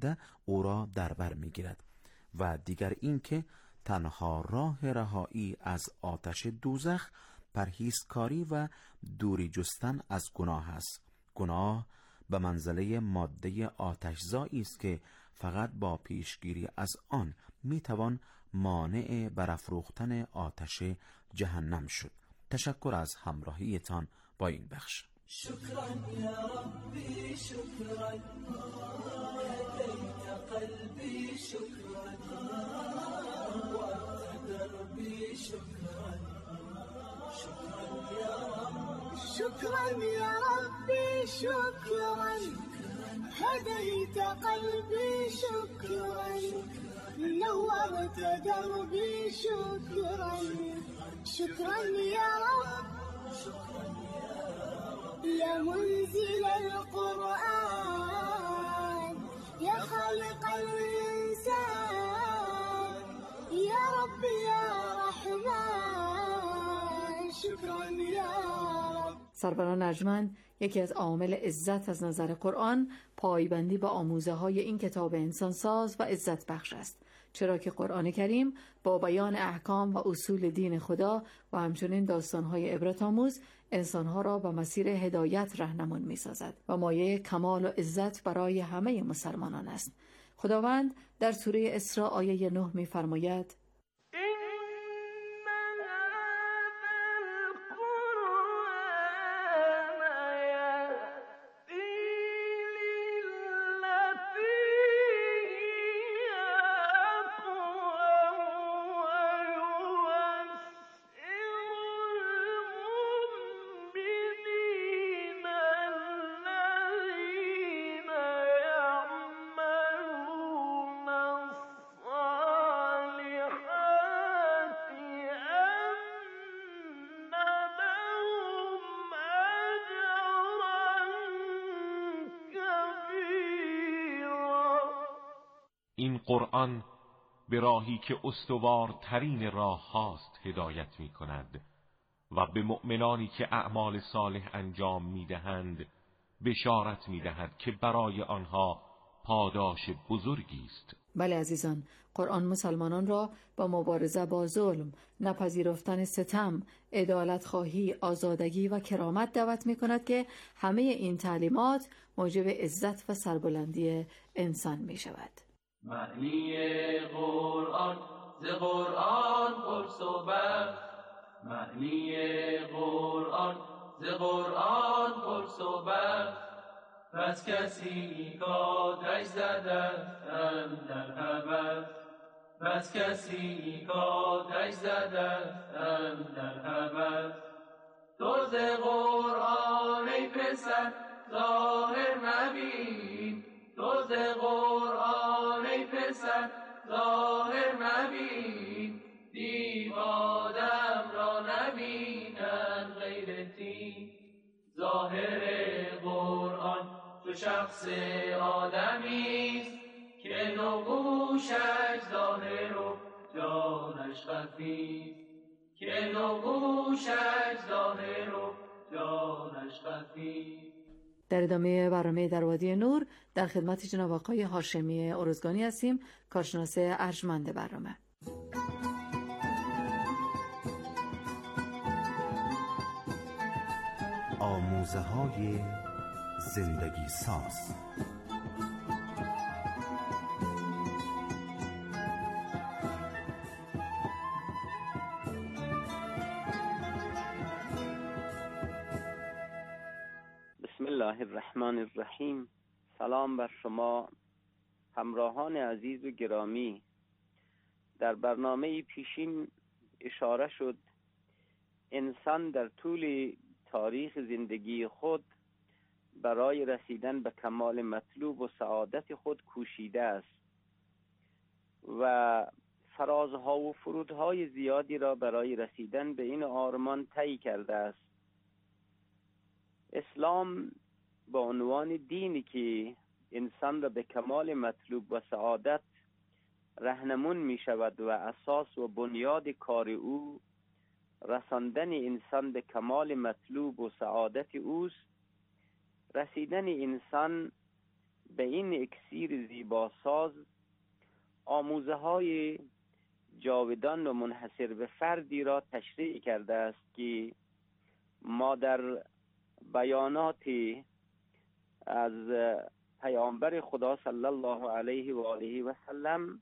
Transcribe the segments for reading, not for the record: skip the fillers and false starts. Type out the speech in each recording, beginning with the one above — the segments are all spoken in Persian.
آینده او را در بر میگیرد و دیگر اینکه تنها راه رهایی از آتش دوزخ پرهیزکاری و دوری جستن از گناه است. گناه به منزله ماده آتشزایی است که فقط با پیشگیری از آن میتوان مانع برافروختن آتش جهنم شد. تشکر از همراهیتان با این بخش. شكرا يا ربي شكرا هديت قلبي شكرا وأنت دربي شكرا شكرا يا رب شكرا يا ربي شكرا هديت قلبي شكرا نورت دربي شكرا شكرا يا رب يا منزل القرآن يا خالق الإنسان يا رب يا رحمن شكرا يا رب. سروران ارجمند، یکی از عوامل عزت از نظر قرآن پایبندی با آموزه های این کتاب انسانساز و عزت بخش است، چرا که قرآن کریم با بیان احکام و اصول دین خدا و همچنین داستان‌های عبرت آموز انسان‌ها را به مسیر هدایت راهنمون می‌سازد و مایه کمال و عزت برای همه مسلمانان است. خداوند در سوره اسراء آیه 9 می‌فرماید: این قرآن به راهی که استوارترین راه هاست هدایت می کند و به مؤمنانی که اعمال صالح انجام می دهند بشارت می دهد که برای آنها پاداش بزرگی است. بله عزیزان، قرآن مسلمانان را با مبارزه با ظلم، نپذیرفتن ستم، عدالت خواهی، آزادگی و کرامت دعوت می کند که همه این تعلیمات موجب عزت و سربلندی انسان می شود. معنی قرآن ز قرآن پرس و بخش، معنی قرآن ز قرآن پرس و بخش، پس کسی کاتش زده اندر هوس، پس کسی کاتش زده اندر هوس. تو ز قرآن ای پسر ظاهر مبین، تو ز قرآن ای پسر ظاهر مبین، دیو آدم را نبینند غیر تین. ظاهر قرآن تو شخص آدمیست که نقوشش ظاهر و جانش خفیست، که نقوشش ظاهر و جانش خفیست. در ادامه برنامه در وادی نور در خدمت جناب آقای هاشمی ارزگانی هستیم، کارشناس ارجمند برنامه. آموزه های زندگی ساز. بسم الله الرحمن الرحیم. سلام بر شما همراهان عزیز و گرامی. در برنامه پیشین اشاره شد انسان در طول تاریخ زندگی خود برای رسیدن به کمال مطلوب و سعادت خود کوشیده است و فرازها و فرودهای زیادی را برای رسیدن به این آرمان طی کرده است. اسلام با عنوان دینی که انسان را به کمال مطلوب و سعادت راهنمون می شود و اساس و بنیاد کار او رساندن انسان به کمال مطلوب و سعادت اوست، رسیدن انسان به این اکسیر زیباساز آموزه های جاودان و منحصر به فردی را تشریح کرده است که ما در بیانات از پیامبر خدا صلی الله علیه و آله و سلم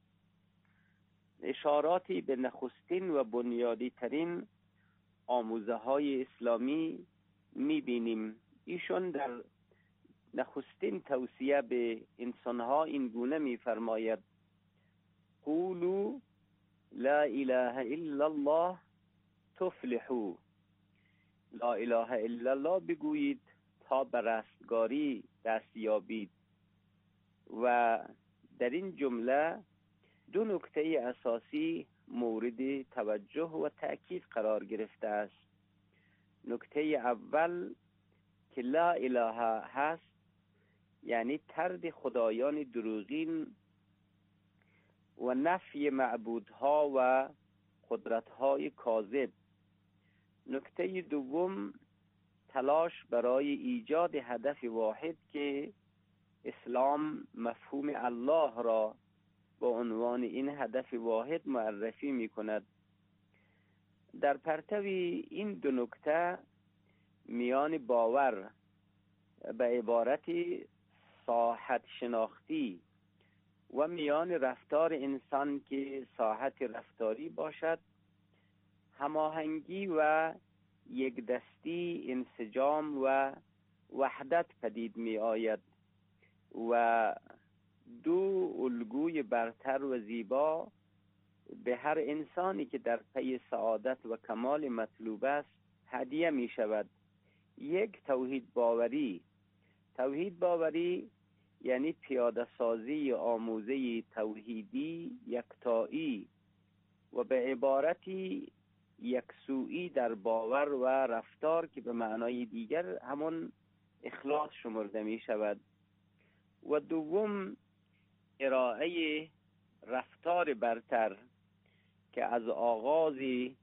اشاراتی به نخستین و بنیادی ترین آموزه های اسلامی میبینیم. ایشون در نخستین توصیه به انسانها این گونه میفرماید: قولوا لا اله الا الله تفلحوا. لا اله الا الله بگویید تا به رستگاری دست یابید. و در این جمله دو نکته اساسی مورد توجه و تأکید قرار گرفته است. نکته اول که لا اله هست، یعنی طرد خدایان دروغین و نفی معبودها و قدرتهای کاذب. نکته دوم تلاش برای ایجاد هدف واحد که اسلام مفهوم الله را با عنوان این هدف واحد معرفی می کند. در پرتوی این دو نکته میان باور به عبارت ساحت شناختی و میان رفتار انسان که ساحت رفتاری باشد هماهنگی و یک دستی انسجام و وحدت پدید می آید و دو الگوی برتر و زیبا به هر انسانی که در پی سعادت و کمال مطلوب است هدیه می شود. یک توحید باوری. توحید باوری یعنی پیاده سازی آموزه توحیدی یکتایی و به عبارتی یکسویی در باور و رفتار که به معنای دیگر همون اخلاص شمرده می شود. و دوم ارائه رفتار برتر که از آغاز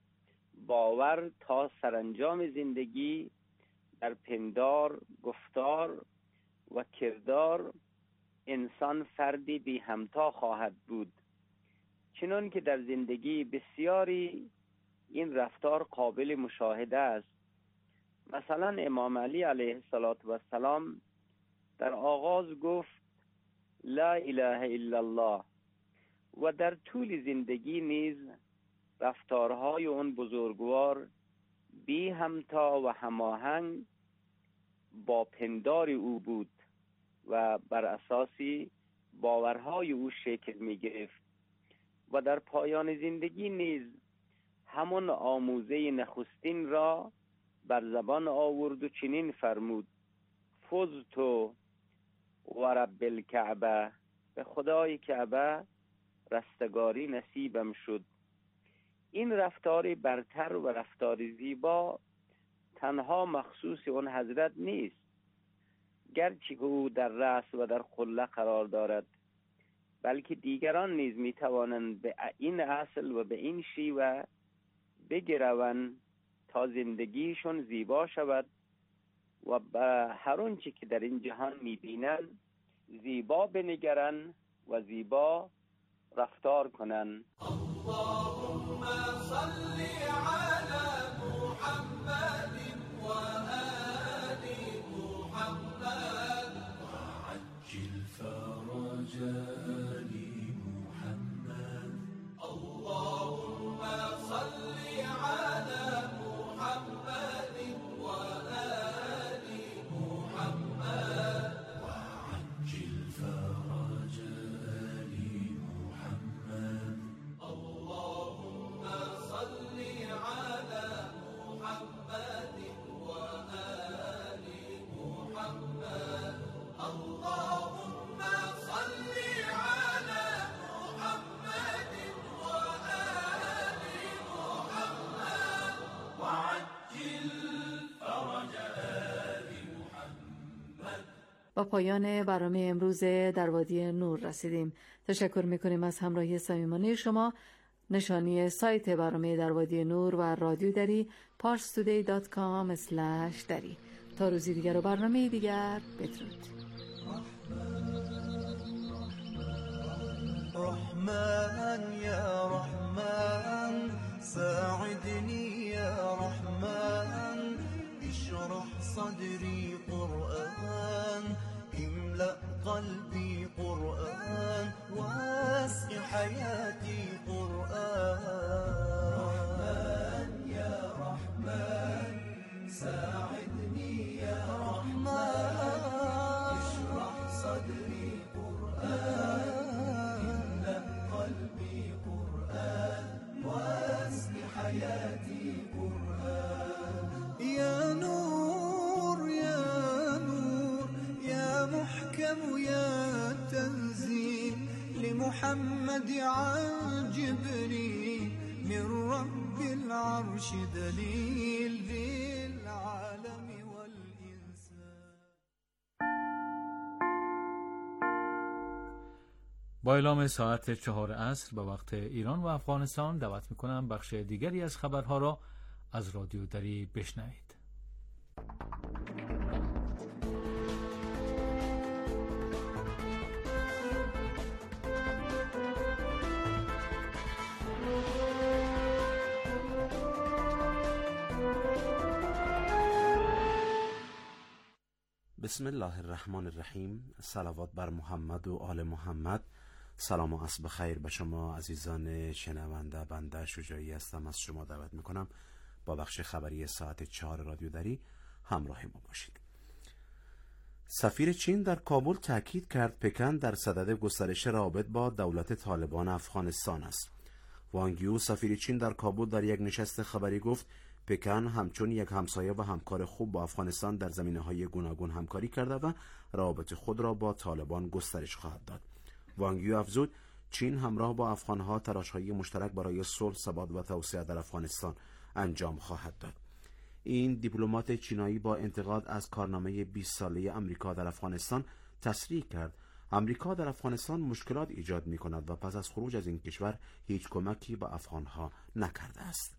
باور تا سرانجام زندگی در پندار، گفتار و کردار انسان فردی بی همتا خواهد بود، چنان که در زندگی بسیاری این رفتار قابل مشاهده است. مثلا امام علی علیه السلام در آغاز گفت لا اله الا الله و در طول زندگی نیز رفتارهای اون بزرگوار بی همتا و هماهنگ با پندار او بود و بر اساسی باورهای او شکل می گرفت و در پایان زندگی نیز همون آموزه نخستین را بر زبان آورد و چنین فرمود: فزت و رب الکعبه، به خدای کعبه رستگاری نصیبم شد. این رفتار برتر و رفتار زیبا تنها مخصوص اون حضرت نیست، گرچه او در رأس و در قله قرار دارد، بلکه دیگران نیز می توانند به این اصل و به این شیوه بگروند تا زندگیشون زیبا شود و به هر آنچه که در این جهان می بینند زیبا بنگرند و زیبا رفتار کنند. اللهم صل على محمد و آل محمد وعجل فرج آل محمد. اللهم صل على محمد و آل محمد وعجل فرج آل محمد. اللهم صل على محمد وآل محمد. اللهم صل على محمد وآل محمد وعجل فرج آل محمد. با پایان برنامه امروز در وادی نور رسیدیم. تشکر میکنیم از همراهی صمیمانه شما. نشانی سایت برنامه در وادی نور و رادیو دری parstoday.com/dari. تا روزی دیگر و برنامه دیگر بدرود. حياتي قرآن. رحمن يا رحمن ساعدني يا رحمن، اشرح صدري قرآن، املأ قلبي قرآن، واسق حياتي قرآن. يا نور يا نور يا محكم يا تنزيل لمحمد عن جبريل، من رب العرش دليل للعالم والإنسان. با اعلام ساعت 4 عصر به وقت ایران و افغانستان دعوت میکنم بخش دیگری از خبرها را از رادیو دری بشنوید. بسم الله الرحمن الرحیم. صلوات بر محمد و آل محمد. سلام و عصر بخیر به شما عزیزان شنونده. بنده شجاعی هستم، از شما دعوت میکنم با بخش خبری ساعت 4 رادیو دری همراه ما باشید. سفیر چین در کابل تاکید کرد پکن در صدد گسترش روابط با دولت طالبان افغانستان است. وانگ یو سفیر چین در کابل در یک نشست خبری گفت پکن همچون یک همسایه و همکار خوب با افغانستان در زمینه‌های گوناگون همکاری کرده و روابط خود را با طالبان گسترش خواهد داد. وانگ یو افزود چین همراه با افغانها تلاش‌های مشترک برای صلح، ثبات و توسعه در افغانستان انجام خواهد داد. این دیپلمات چینایی با انتقاد از کارنامه 20 ساله امریکا در افغانستان تصریح کرد امریکا در افغانستان مشکلات ایجاد می‌کند و پس از خروج از این کشور هیچ کمکی به افغانها نکرده است.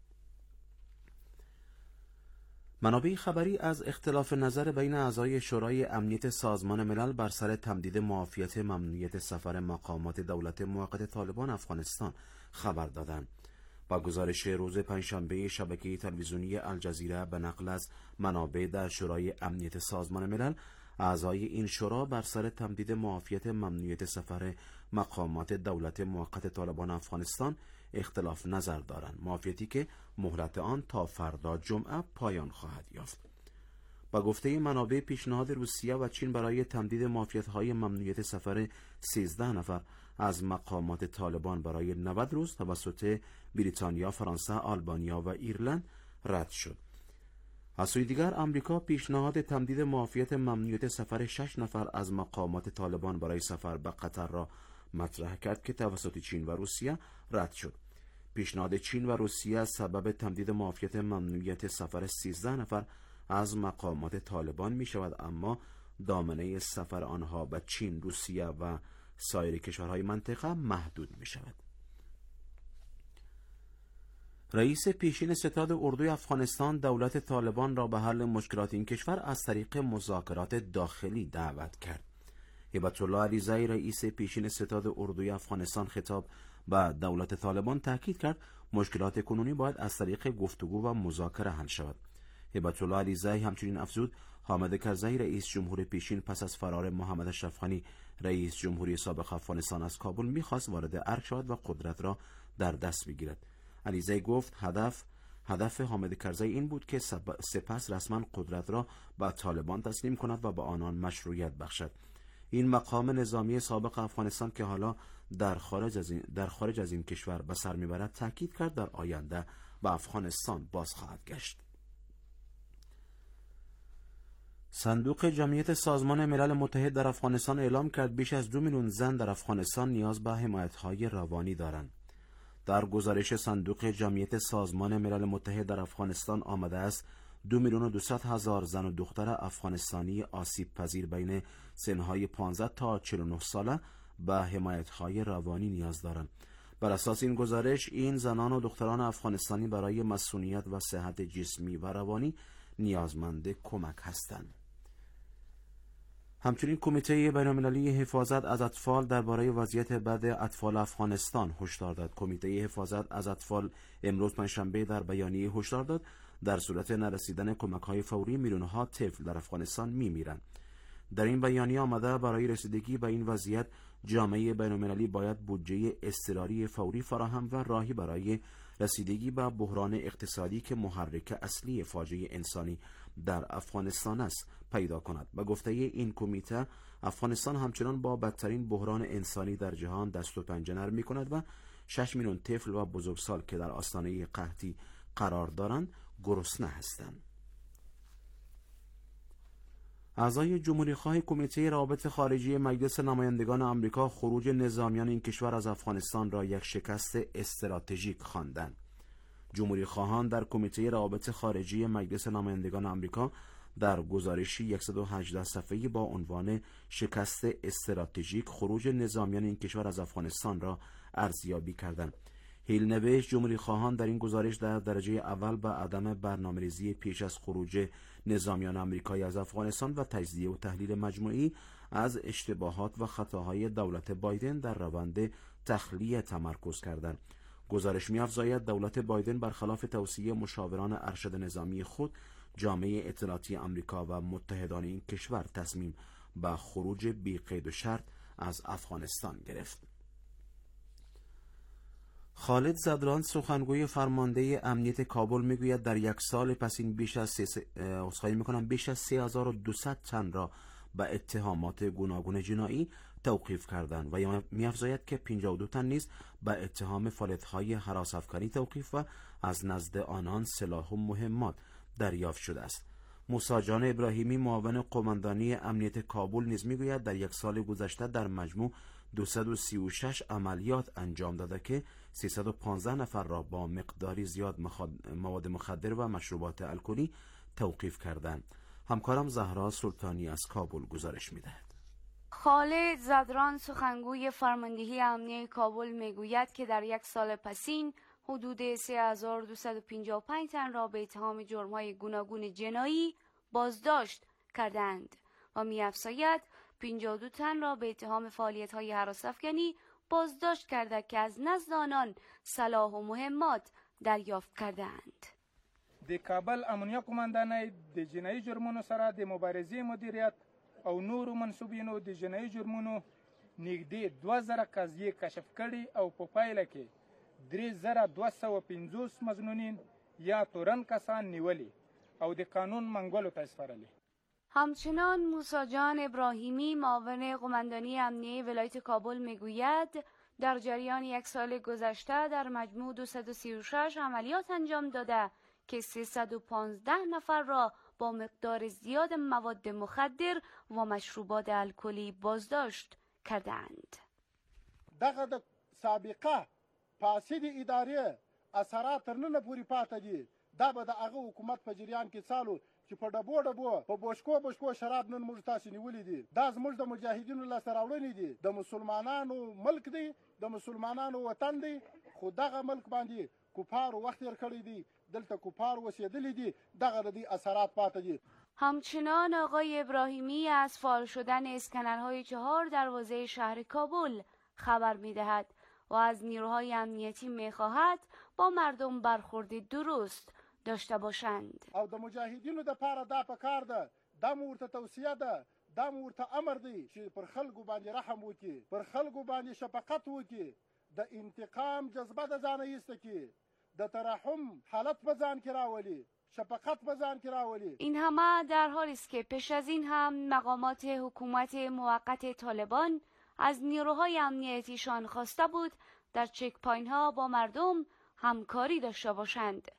منابع خبری از اختلاف نظر بین اعضای شورای امنیت سازمان ملل بر سر تمدید معافیت ممنوعیت سفر مقامات دولت موقت طالبان افغانستان خبر دادند. با گزارش روز پنجشنبه شبکه تلویزیونی الجزیره به نقل از منابع در شورای امنیت سازمان ملل، اعضای این شورا بر سر تمدید معافیت ممنوعیت سفر مقامات دولت موقت طالبان افغانستان اختلاف نظر دارند، معافیتی که مهلت آن تا فردا جمعه پایان خواهد یافت. با گفته منابع، پیشنهاد روسیه و چین برای تمدید معافیت‌های ممنوعیت سفر 13 نفر از مقامات طالبان برای 90 روز توسط بریتانیا، فرانسه، آلبانیا و ایرلند رد شد. از سوی دیگر آمریکا پیشنهاد تمدید معافیت ممنوعیت سفر 6 نفر از مقامات طالبان برای سفر به قطر را مطرح کرد که توسط چین و روسیه رد شد. پیشنهاد چین و روسیه سبب تمدید معافیت ممنوعیت سفر 13 نفر از مقامات طالبان می شود، اما دامنه سفر آنها به چین، روسیه و سایر کشورهای منطقه محدود می شود. رئیس پیشین ستاد اردوی افغانستان دولت طالبان را به حل مشکلات این کشور از طریق مذاکرات داخلی دعوت کرد. هیبت الله علیزی رئیس پیشین ستاد اردوی افغانستان خطاب به دولت طالبان تاکید کرد مشکلات کنونی باید از طریق گفتگو و مذاکره حل شود. هیبت الله علیزی همچنین افزود حامد کرزی رئیس جمهور پیشین پس از فرار محمد اشرف غنی رئیس جمهوری سابق افغانستان از کابل می‌خواست وارد ارگ شود و قدرت را در دست بگیرد. علیزی گفت هدف حامد کرزی این بود که سپس رسما قدرت را به طالبان تسلیم کند و به آنان مشروعیت بخشد. این مقام نظامی سابق افغانستان که حالا در خارج از این کشور به سر میبرد تاکید کرد در آینده به افغانستان باز خواهد گشت. صندوق جمعیت سازمان ملل متحد در افغانستان اعلام کرد بیش از 2 میلیون زن در افغانستان نیاز به حمایت‌های روانی دارند. در گزارش صندوق جمعیت سازمان ملل متحد در افغانستان آمده است 2,200,000 زن و دختر افغانستانی آسیب پذیر بین سنهای 15 تا 49 ساله به حمایت‌های روانی نیاز دارند. بر اساس این گزارش این زنان و دختران افغانستانی برای مسئولیت و صحت جسمی و روانی نیازمند کمک هستند. همچنین کمیته بین‌المللی حفاظت از اطفال درباره وضعیت بد اطفال افغانستان هشدار داد. کمیته حفاظت از اطفال امروز پنجشنبه در بیانیه هشدار داد در صورت نرسیدن کمک‌های فوری میلیون‌ها طفل در افغانستان می‌میرند. در این بیانیه آمده برای رسیدگی به این وضعیت جامعه بین‌المللی باید بودجه اضطراری فوری فراهم و راهی برای رسیدگی به بحران اقتصادی که محرک اصلی فاجعه انسانی در افغانستان است پیدا کند. به گفته این کمیته، افغانستان همچنان با بدترین بحران انسانی در جهان دست و پنجه نرم می‌کند و 6 میلیون طفل و بزرگسال که در آستانه قحطی قرار دارند گرسنه هستند. اعضای جمهوری‌خواه کمیته روابط خارجی مجلس نمایندگان آمریکا خروج نظامیان این کشور از افغانستان را یک شکست استراتژیک خواندند. جمهوری‌خواهان در کمیته روابط خارجی مجلس نمایندگان آمریکا در گزارشی 118 صفحه‌ای با عنوان شکست استراتژیک خروج نظامیان این کشور از افغانستان را ارزیابی کردند. هیل نوشت جمهوری‌خواهان در این گزارش در درجه اول به عدم برنامه‌ریزی پیش از خروج نظامیان آمریکایی از افغانستان و تجزیه و تحلیل مجموعی از اشتباهات و خطاهای دولت بایدن در روند تخلیه تمرکز کردند. گزارش می‌افزاید دولت بایدن برخلاف توصیه مشاوران ارشد نظامی خود، جامعه اطلاعاتی آمریکا و متحدان این کشور تصمیم به خروج بی قید و شرط از افغانستان گرفت. خالد زدران سخنگوی فرمانده امنیت کابل میگوید در یک سال پسین بیش از 3200 تن را به اتهامات گوناگون جنایی توقیف کردند و می‌افزاید که 52 تن نیز به اتهام فعالیت‌های هراس‌افکنی توقیف و از نزد آنان سلاح و مهمات دریافت شده است. موسی جان ابراهیمی معاون قماندانی امنیت کابل نیز میگوید در یک سال گذشته در مجموع 236 عملیات انجام داده که 315 نفر را با مقداری زیاد مواد مخدر و مشروبات الکلی توقیف کردند. همکارم زهرا سلطانی از کابل گزارش می‌دهد. خالد زدران سخنگوی فرماندهی امنیت کابل میگوید که در یک سال پسین حدود 3255 تن را به اتهام جرم‌های گوناگون جنایی بازداشت کردند و می‌افزاید 52 تن را به اتهام فعالیت‌های هراس‌افکنی بازداشت کرده که از نزد آنان سلاح و مهمات دریافت کردند. د کابل امنیه قماندانۍ د جنایي جرمونو سره د مبارزې مدیریت او نورو منصوبینو د جنایي جرمونو نږدې 2000 قضیې کشف کړي او په پایله کې 3250 مظنونین یا تورن کسان نیولي او د قانون منګولو ته سپارلي. همچنان موسی جان ابراهیمی معاون قماندانی امنیه ولایت کابل میگوید در جریان یک سال گذشته در مجموع 236 عملیات انجام داده که 315 نفر را با مقدار زیاد مواد مخدر و مشروبات الکلی بازداشت کردند. دغه د سابقه فاسد ادارې اثرات ترننه پوری پاتې دي. دا به د هغه حکومت په جریان کې څالو چې په ډبو په بوشکو شراب نن موږ تاسو نیولې دي. دا زموږ د مجاهدینو لاسته راوړنې دي. د مسلمانانو ملک دی، د مسلمانانو وطن دی، خو دغه ملک باندې کفارو وخت تیر کړی دی، دلته کفار اوسېدلي دي. دغه د دې اثرات پاتې دي. همچنان آقای ابراهیمی از فعال شدن اسکنرهای 4 دروازه شهر کابل خبر می‌دهد و از نیروهای امنیتی می‌خواهد با مردم برخورد درست داشته باشند. او د مجاهدینو د پاره دا پکار ده، دا ورته توصیه ده، دا ورته امر دی چې پر خلکو باندې رحم وکړي، پر خلکو باندې شفقت وکړي، د انتقام جذبه د ځان ایسته کړي، د ترحم حالت به ځان کې راولي، شفقت به ځان کې راولي. این همه در حالی است که پیش از این هم مقامات حکومت موقت طالبان از نیروهای امنیتیشان خواسته بود در چک پوینت ها با مردم همکاری داشته باشند.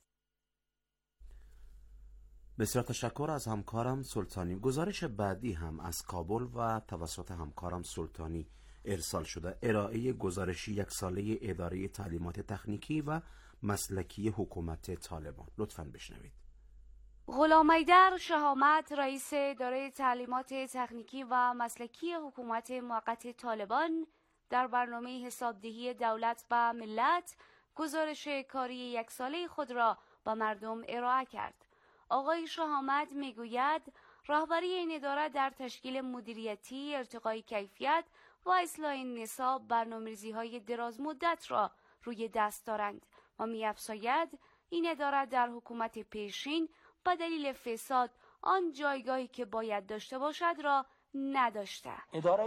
بسیار تشکر از همکارم سلطانی. گزارش بعدی هم از کابل و توسط همکارم سلطانی ارسال شده. ارائه گزارشی یک ساله اداره تعلیمات تکنیکی و مسلکی حکومت طالبان. لطفاً بشنوید. غلام حیدر شهامت رئیس اداره تعلیمات تکنیکی و مسلکی حکومت موقت طالبان در برنامه حسابدهی دولت و ملت گزارش کاری یک ساله خود را به مردم ارائه کرد. آقای شهامت میگوید رهبری این اداره در تشکیل مدیریتی، ارتقای کیفیت و اصلاح نصاب برنامه‌ریزی‌های دراز مدت را روی دست دارند و می‌افزاید این اداره در حکومت پیشین به دلیل فساد آن جایگاهی که باید داشته باشد را نداشته. اداره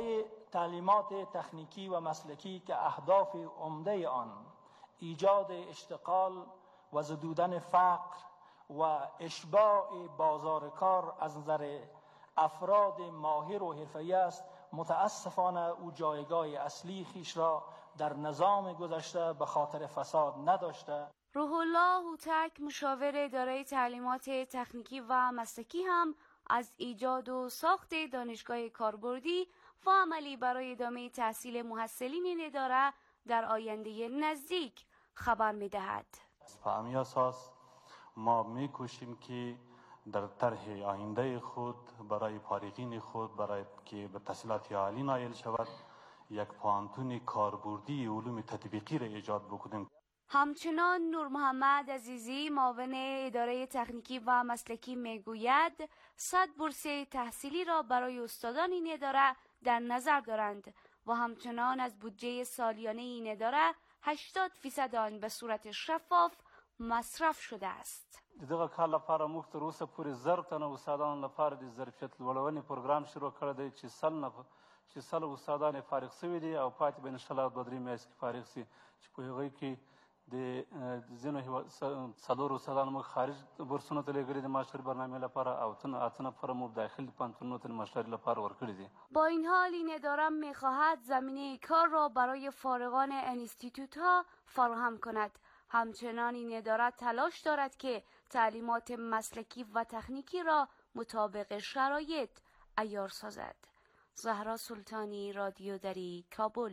تعلیمات تکنیکی و مسلکی که اهداف عمده آن ایجاد اشتغال و زدودن فقر و اشباع بازار کار از نظر افراد ماهر و حرفه‌ای است، متاسفانه او جایگاه اصلی خیش را در نظام گذشته به خاطر فساد نداشته. روح الله هوتک، مشاور اداره تعلیمات تکنیکی و مسلکی، هم از ایجاد و ساخت دانشگاه کاربردی و عملی برای ادامه تحصیل محصلین این اداره در آینده نزدیک خبر می‌دهد. به همین اساس ما می‌کوشیم که در طرح آینده خود برای فارغین خود، برای که به تحصیلات عالی نائل شود، یک پوهنتون کاربردی علوم تطبیقی را ایجاد بکنیم. همچنان نور محمد عزیزی، معاون اداره تکنیکی و مسلکی، میگوید 100 بورسیه تحصیلی را برای استادان این اداره در نظر دارند و همچنان از بودجه سالیانه این اداره 80% آن به صورت شفاف مصرف شده است. دغه کال لپاره موږ تر اوسه پورې 1000 تنه استادانو لپاره د ظرفیت لوړونې پروګرام شروع کړی دی چې سل استادان فارغ شوي دي او پاتې به انشاءالله 2-3 میاشتې کې فارغ شي، چې په هغوی کې د ځینو څلورو استادانو موږ خارج بورسونو ته لېږلي دي ماسټري برنامې لپاره، او اته نفر موږ داخل پوهنتونونو ته ماسټري لپاره ورکړي دي. با این حال این اداره می‌خواهد زمینه کار را برای فارغان انستیتوت‌ها فراهم کند. همچنان این اداره تلاش دارد که تعلیمات مسلکی و تکنیکی را مطابق شرایط عیار سازد. زهرا سلطانی، رادیو دری، کابل.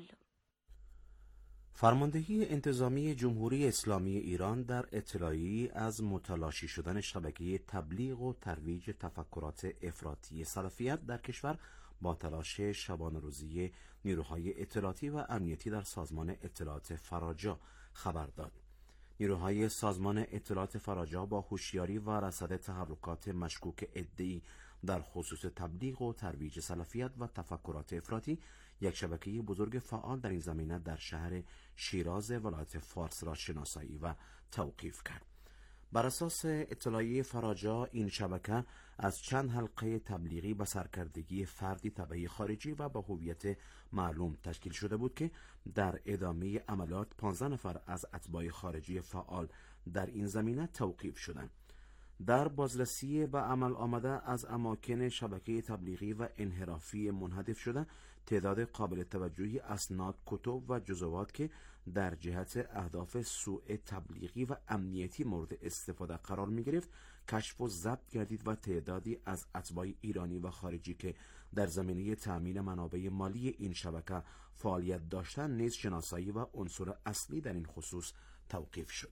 فرماندهی انتظامی جمهوری اسلامی ایران در اطلاعیه‌ای از متلاشی شدن شبکه تبلیغ و ترویج تفکرات افراطی سلفیت در کشور با تلاش شبانه روزی نیروهای اطلاعاتی و امنیتی در سازمان اطلاعات فراجا خبر داد. نیروهای سازمان اطلاعات فراجا با هوشیاری و رصد تحرکات مشکوک عده‌ای در خصوص تبلیغ و ترویج سلفیت و تفکرات افراطی یک شبکه بزرگ فعال در این زمینه در شهر شیراز ولایت فارس را شناسایی و توقیف کرد. بر اساس اطلاعیه فراجا، این شبکه از چند حلقه تبلیغی به سرکردگی فردی تبعی خارجی و با هویت معلوم تشکیل شده بود که در ادامه عملیات 15 نفر از اتباع خارجی فعال در این زمینه توقیف شدند. در بازرسی به عمل آمده از اماکن شبکه تبلیغی و انحرافی منحدف شده، تعداد قابل توجهی اسناد، کتب و جزوات که در جهت اهداف سوء تبلیغی و امنیتی مورد استفاده قرار می گرفت کشف و ضبط گردید و تعدادی از اتباع ایرانی و خارجی که در زمینه تأمین منابع مالی این شبکه فعالیت داشتند نیز شناسایی و عنصر اصلی در این خصوص توقیف شد.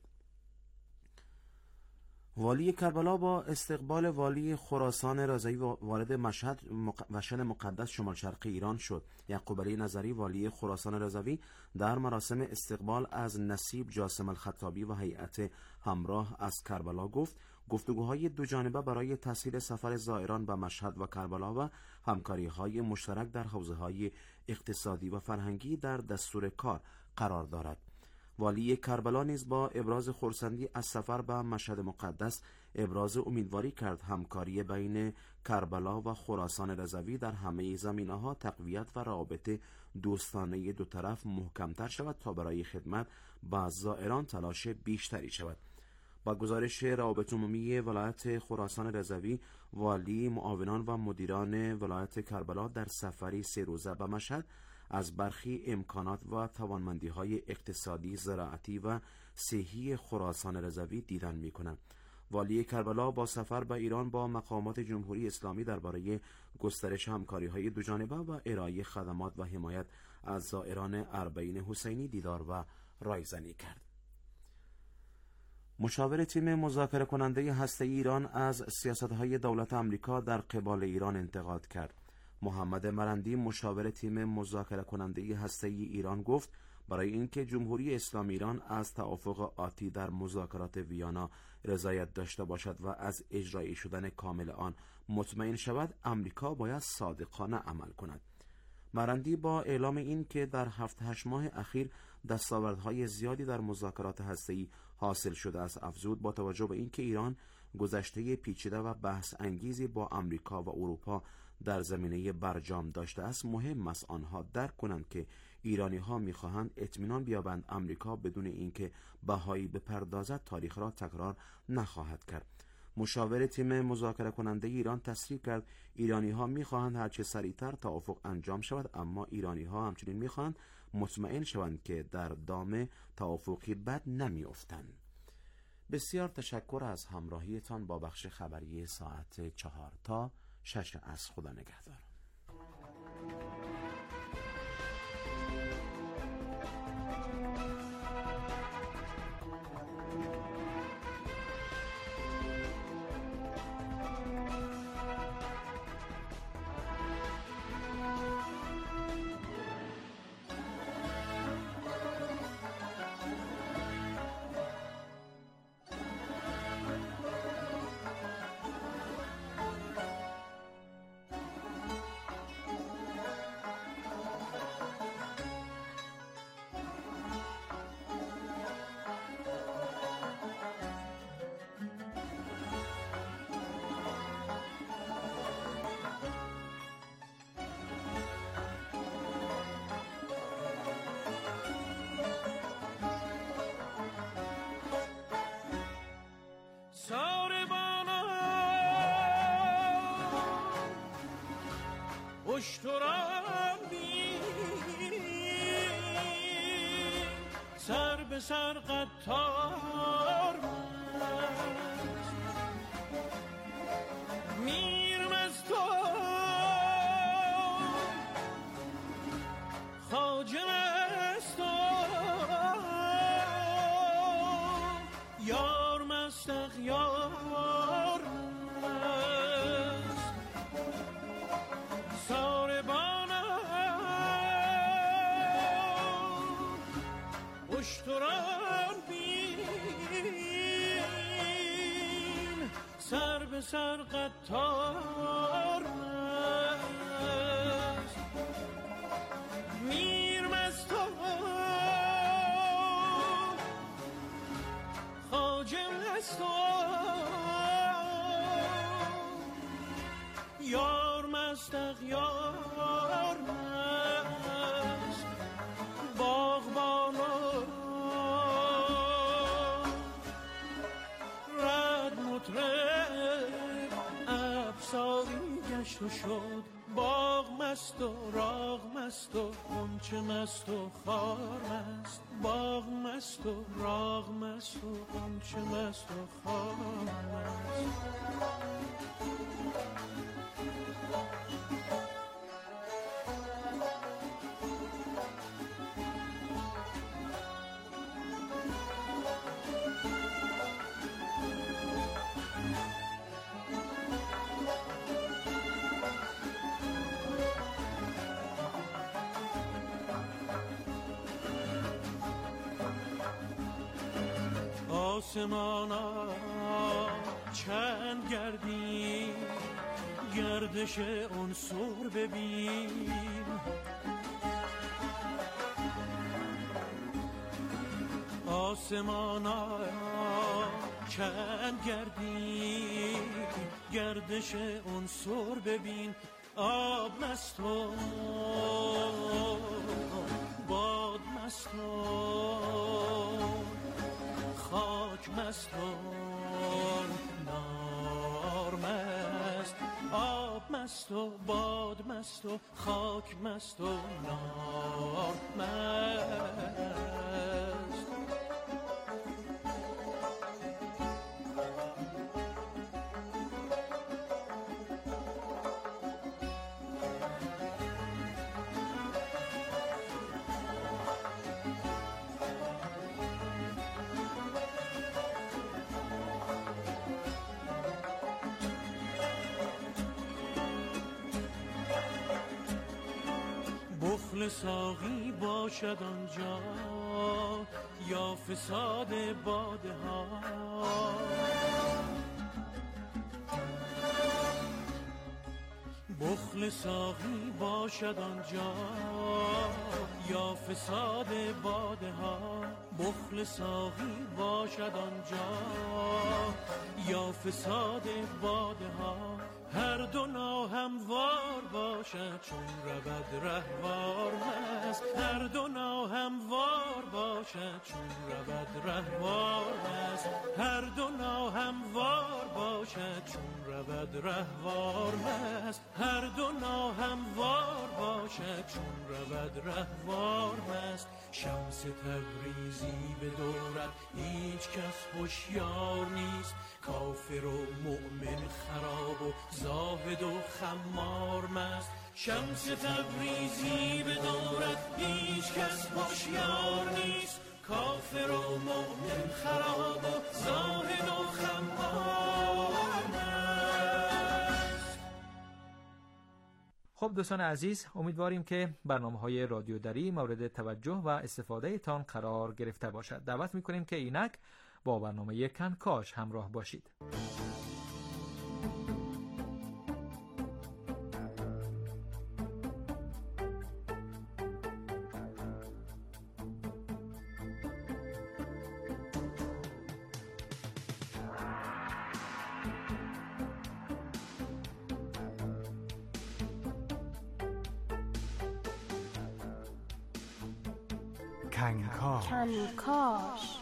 والی کربلا با استقبال والی خراسان رضوی وارد مشهد مقدس شمال شرقی ایران شد. یعقوب علی نظری، والی خراسان رضوی، در مراسم استقبال از نصیب جاسم الخطابی و هیئت همراه از کربلا گفت گفتگوهای دو جانبه برای تسهیل سفر زائران به مشهد و کربلا و همکاری‌های مشترک در حوزه‌های اقتصادی و فرهنگی در دستور کار قرار دارد. والی کربلا نیز با ابراز خرسندی از سفر به مشهد مقدس ابراز امیدواری کرد همکاری بین کربلا و خراسان رضوی در همه زمینه‌ها تقویت و روابط دوستانه دو طرف محکمتر شود تا برای خدمت به زائران تلاش بیشتری شود. با گزارش روابط عمومی ولایت خراسان رضوی، والی، معاونان و مدیران ولایت کربلا در سفری 3 روزه به مشهد از برخی امکانات و توانمندی‌های اقتصادی، زراعتی و صحی خراسان رضوی دیدن می‌کنند. والی کربلا با سفر به ایران با مقامات جمهوری اسلامی درباره گسترش همکاری‌های دوجانبه و ارائه خدمات و حمایت از زائران اربعین حسینی دیدار و رایزنی کرد. مشاور تیم مذاکره کننده هسته‌ای ایران از سیاست‌های دولت آمریکا در قبال ایران انتقاد کرد. محمد مرندی، مشاور تیم مذاکره کننده هسته‌ای ایران، گفت برای اینکه جمهوری اسلامی ایران از توافق آتی در مذاکرات ویانا رضایت داشته باشد و از اجرایی شدن کامل آن مطمئن شود، آمریکا باید صادقانه عمل کند. مرندی با اعلام این که در 7-8 ماه اخیر دستاوردهای زیادی در مذاکرات هسته‌ای حاصل شده است افزود با توجه به اینکه ایران گذشته پیچیده و بحث انگیزی با آمریکا و اروپا در زمینه برجام داشته است، مهم است آنها درک کنند که ایرانی ها می‌خواهند اطمینان بیابند آمریکا بدون اینکه بهایی بپردازد تاریخ را تکرار نخواهد کرد. مشاور تیم مذاکره کننده ایران تصریح کرد ایرانی ها می‌خواهند هرچه سریعتر توافق انجام شود، اما ایرانی ها همچنین می‌خواهند مطمئن شوند که در دام توافقی بد نمی‌افتند. بسیار تشکر از همراهیتان با بخش خبری ساعت 4 تا 6 عصر. خدا نگهدار. اشترام سر به سر قطار میرم از تو خواجه از تو یار مستق یار اشتران بین سر به سر قطار است میرم از تو خواجه از تو یار مستق یار مست باغبان افساری گشت و شد باغ مست و راغ مست و غنچه مست و خار مست باغ مست و راغ مست و غنچه مست و خار مست آسمانا چند گردی گردش عنصر ببین آسمانا چند گردی گردش عنصر ببین آب مست و باد مست و خاک مست و نار مست آب مست و باد مست و خاک مست و نار مست بخل ساقی باشد آنجا یا فساد باده ها بخل ساقی باشد آنجا یا فساد باده ها بخل ساقی باشد آنجا، یا فساد باده ها هر دو ناهموار باشد چون رود رهوار مست، هر دو ناهموار باشد چون رود رهوار مست، هر دو ناهموار باشد چون رود رهوار مست، هر دو ناهموار باشد چون رود رهوار مست. شمس تبریزی به دورت هیچ کس هوشیار نیست، کافر و مؤمن خراب و زاهد و خمار مست. شمس تبریزی به دورت هیچ کس هوشیار نیست، کافر و مؤمن خراب و زاهد و خمار مست. خب دوستان عزیز، امیدواریم که برنامه‌های رادیو دری مورد توجه و استفاده تان قرار گرفته باشد. دعوت می‌کنیم که اینک با برنامه کنکاش همراه باشید. کنکاش.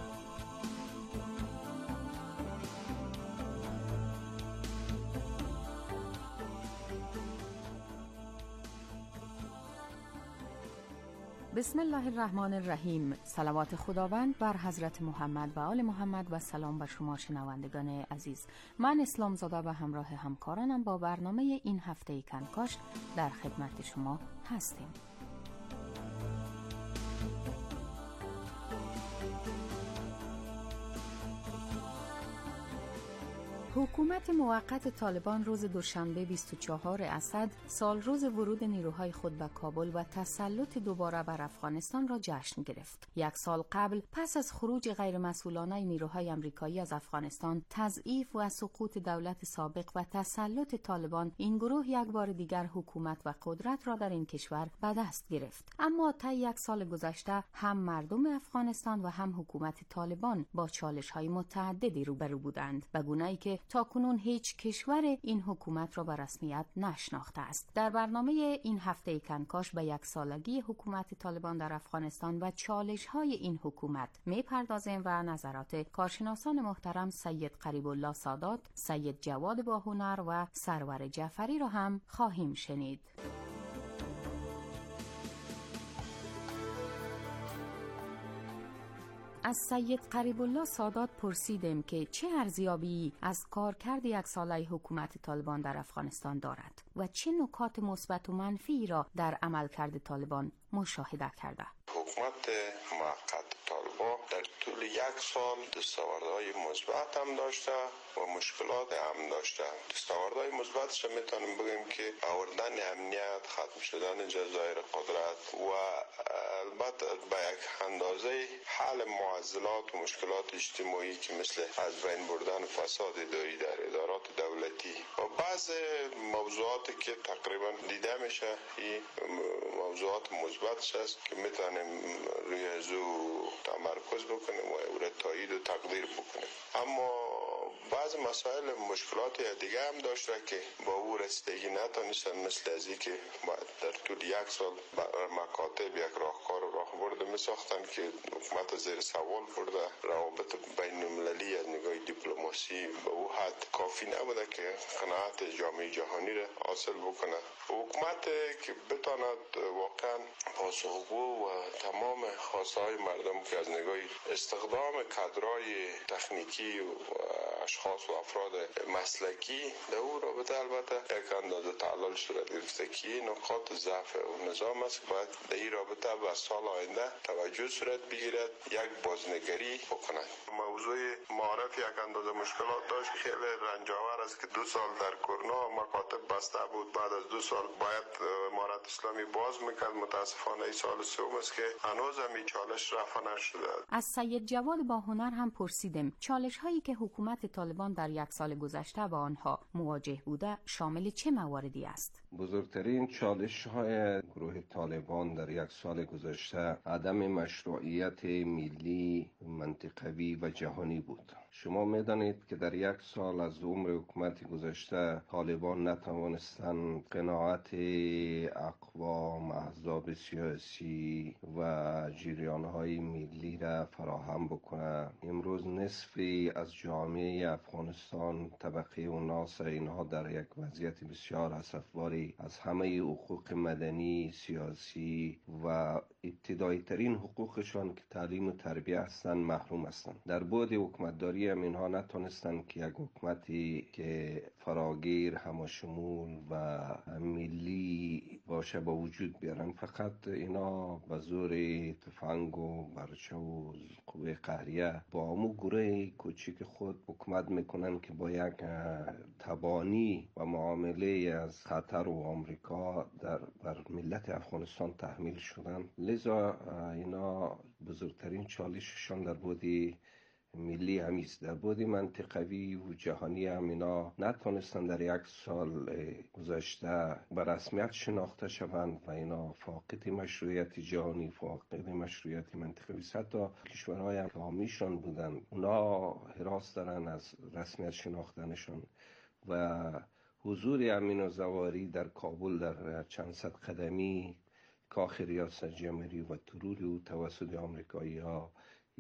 بسم الله الرحمن الرحیم. صلوات خداوند بر حضرت محمد و آل محمد و سلام بر شما شنوندگان عزیز. من اسلام زاده و همراه همکارانم با برنامه این هفته کنکاش در خدمت شما هستیم. حکومت موقت طالبان روز دوشنبه 24 اسد سال روز ورود نیروهای خود به کابل و تسلط دوباره بر افغانستان را جشن گرفت. یک سال قبل پس از خروج غیرمسئولانه نیروهای آمریکایی از افغانستان، تضعیف و سقوط دولت سابق و تسلط طالبان، این گروه یک بار دیگر حکومت و قدرت را در این کشور به دست گرفت. اما طی یک سال گذشته هم مردم افغانستان و هم حکومت طالبان با چالش‌های متعددی روبرو بودند، به گونه‌ای که تاکنون هیچ کشور این حکومت را به رسمیت نشناخته است. در برنامه این هفته کنکاش به یک سالگی حکومت طالبان در افغانستان و چالش‌های این حکومت می‌پردازیم و نظرات کارشناسان محترم سید قریب الله سادات، سید جواد باهنر و سرور جعفری را هم خواهیم شنید. از سید قریب الله سادات پرسیدیم که چه ارزیابی از کارکرد یک ساله حکومت طالبان در افغانستان دارد و چه نکات مثبت و منفی را در عملکرد طالبان مشاهده کرده. حکومت موقت طالبان در طول یک سال دستاوردهای مثبت هم داشته و مشکلات هم داشته. دستاوردهای مثبتش میتونیم بگیم که آوردن امنیت، ختم شدن جزایر قدرت و البته به یک اندازه حل معضلات و مشکلات اجتماعی که مثل از بین بردن فساد اداری در ادارات دولتی و بعض موضوعاتی که تقریبا دیده میشه این موضوعات مثبتش است که میتونیم روی زو تمرکز بکنیم و او را تایید و تقدیر بکنیم. اما بعض مسائل مشکلات دیگه هم داشته که با او رسیدگی نتونستن، مثل از این که در طول یک سال مکاتب یک راهکار و راهبرد می ساختن که حکومت زیر سوال برده. روابط بین المللی از نگاه دیپلماسی به او حد کافی نبوده که قناعت جامعه جهانی را حاصل بکنه. حکومت که بتواند واقعا پاسخگو و تمام خواسته های مردم که از نگاه استخدام کادرهای تکنیکی و اشخاص و افراد مسلکی در او رابطه البته یک اندازه تعلل صورت گرفته که نقاط ضعف و نظام است که باید در این رابطه به سال آینده توجه صورت بگیرد، یک بازنگری بکنند. موضوع معارف یک اندازه مشکلات داشت، خیلی رنجاور است که 2 سال در کرونا مکاتب بسته بود، بعد از 2 سال باید امارت اسلامی باز میکرد. متاسفانه این سال سوم است که هنوز هم این چالش رفع نشده. از سید جواد باهنر هم پرسیدیم چالش هایی که حکومت طالبان در یک سال گذشته با آنها مواجه بوده شامل چه مواردی است؟ بزرگترین چالش های گروه طالبان در یک سال گذشته عدم مشروعیت ملی، منطقوی و جهانی بود. شما میدانید که در یک سال از عمر حکومت گذشته طالبان نتوانستند قناعت اقوام، احزاب سیاسی و جریان‌های ملی را فراهم بکنه. امروز نصفی از جامعه افغانستان، طبقه الناس، اینها در یک وضعیت بسیار اسفباری از همه حقوق مدنی، سیاسی و ابتدایی ترین حقوقشان که تعلیم و تربیه هستند محروم هستند. در بعد حکومتداری هم اینها نتونستند که یک حکومتی که فراگیر، همشمول و ملی باشه با وجود بیارن. فقط اینا به زور تفنگ و برچه و قوه قهریه با همون گروه کوچیک خود حکومت میکنن که با یک تبانی و معامله از خطر و آمریکا بر ملت افغانستان تحمیل شدن. لذا اینا بزرگترین چالششان در بعد ملی همیست. در بعد منطقوی و جهانی هم اینا نتونستن در یک سال گذشته به رسمیت شناخته شوند و اینا فاقد مشروعیت جهانی، فاقد مشروعیت منطقوی. حتی کشورهای حامیشان بودن اونا حراس دارن از رسمیت شناختنشان و حضور امین و زواری در کابل در چند صد قدمی کاخ ریاست جمهوری و ترور او توسط آمریکایی ها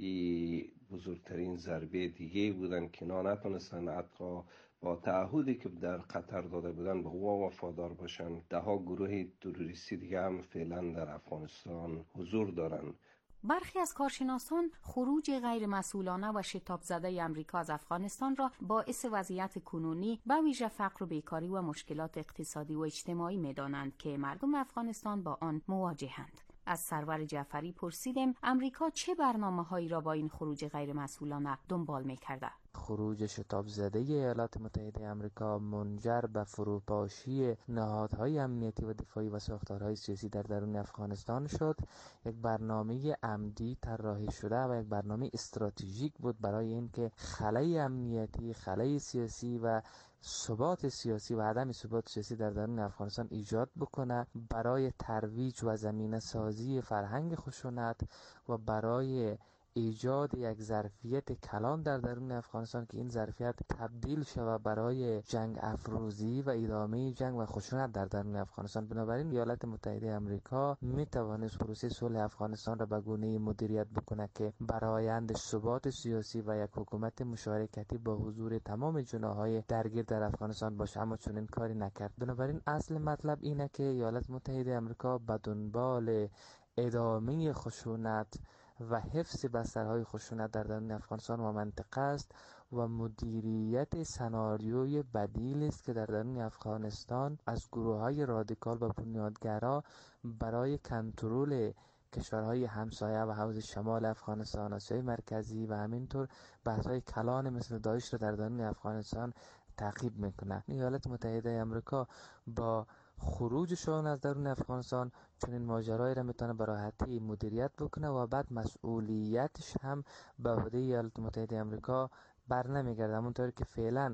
بزرگترین ضربه دیگه بودن که نتونستن حتی با تعهدی که در قطر داده بودن به هوا وفادار باشن. ده ها گروه تروریستی دیگه هم فعلا در افغانستان حضور دارن. برخی از کارشناسان خروج غیر مسئولانه و شتاب زده امریکا از افغانستان را باعث وضعیت کنونی به ویژه فقر و بیکاری و مشکلات اقتصادی و اجتماعی می‌دانند که مردم افغانستان با آن مواجهند. از سرور جعفری پرسیدیم امریکا چه برنامه‌هایی را با این خروج غیر مسئولانه دنبال می‌کرده. خروج شتاب زده ایالات متحده آمریکا منجر به فروپاشی نهادهای امنیتی و دفاعی و ساختارهای سیاسی در درون افغانستان شد. یک برنامه عمدی طراحی شده و یک برنامه استراتژیک بود برای اینکه خلأ امنیتی، خلأ سیاسی و ثبات سیاسی و عدم ثبات سیاسی در درون افغانستان ایجاد بکنه، برای ترویج و زمینه سازی فرهنگ خشونت و برای ایجاد یک ظرفیت کلان در درون افغانستان که این ظرفیت تبدیل شود برای جنگ افروزی و ادامه جنگ و خشونت در درون افغانستان. بنابراین ایالات متحده آمریکا می توانست پروسه صلح افغانستان را به گونه‌ای مدیریت بکنه که برای آینده ثبات سیاسی و یک حکومت مشارکتی با حضور تمام جناح‌های درگیر در افغانستان باشه، اما چون این کاری نکرد. بنابراین اصل مطلب اینه که ایالات متحده آمریکا به دنبال ادامه خشونت و حفظ بسترهای خشونت در درون افغانستان و منطقه است و مدیریت سناریوی بدیل است که در درون افغانستان از گروه‌های رادیکال و بنیادگرا برای کنترل کشورهای همسایه و حوض شمال افغانستان، آسیای مرکزی و همینطور بحث‌های کلان مثل داعش را در درون افغانستان تعقیب میکنه. ایالات متحده آمریکا با خروجشون از درون افغانستان چون این ماجرایی را میتونه به راحتی مدیریت بکنه و بعد مسئولیتش هم به عهده ایالات متحده آمریکا بر نمیگرده، همونطوری که فعلا